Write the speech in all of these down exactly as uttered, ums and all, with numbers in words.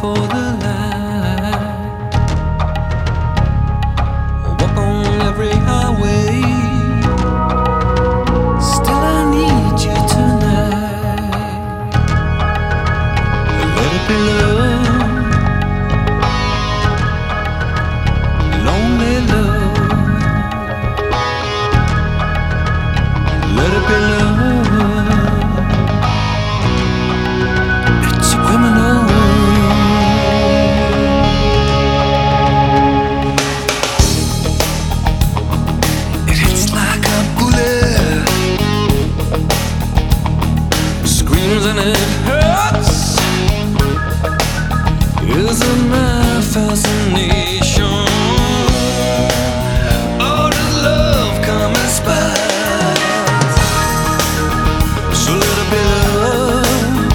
for the light. Walk on every highway. Still I need you tonight. Let it be love, lonely love. Let it be love. And it hurts. Is it my fascination? Or does love come in spite? So let it be love,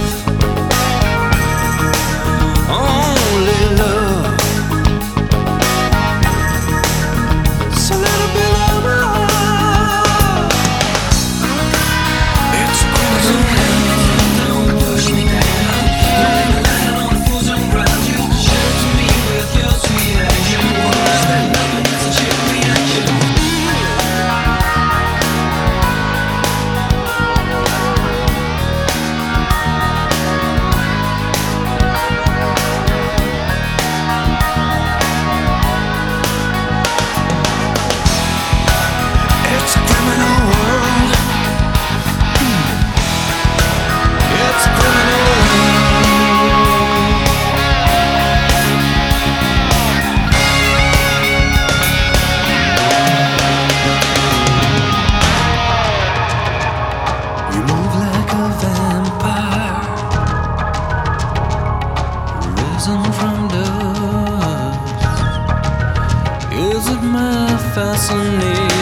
only love. So let it be love. It's crimson. From dust, is it my fascination?